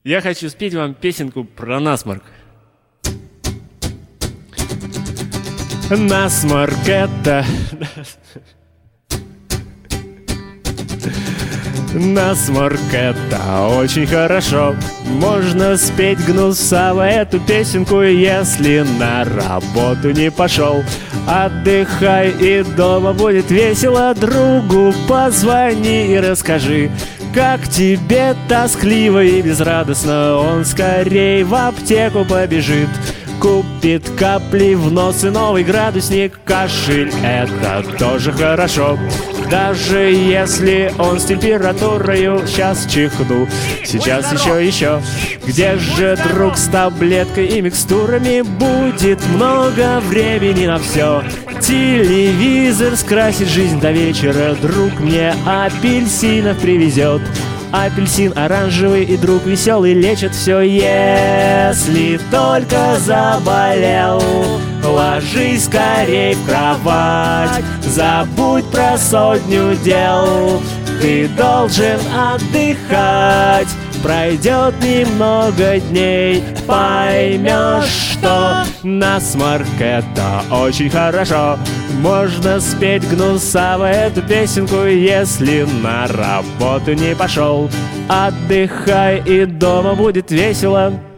Я хочу спеть вам песенку про насморк. Насморк это... Насморк это очень хорошо. Можно спеть гнусаво эту песенку, если на работу не пошел. Отдыхай, и дома будет весело. Другу позвони и расскажи, как тебе тоскливо и безрадостно. Он скорей в аптеку побежит, купит капли в нос и новый градусник. Кашель — это тоже хорошо, даже если он с температурою. Сейчас чихну, сейчас еще. Где же друг с таблеткой и микстурами? Будет много времени на все. Телевизор скрасит жизнь до вечера. Друг мне апельсинов привезет. Апельсин оранжевый и друг веселый лечат все. Если только заболел, ложись скорей в кровать. Забудь про сотню дел, ты должен отдыхать. Пройдет немного дней, поймешь, что насморк это очень хорошо. Можно спеть гнусаво эту песенку, если на работу не пошел. Отдыхай, и дома будет весело.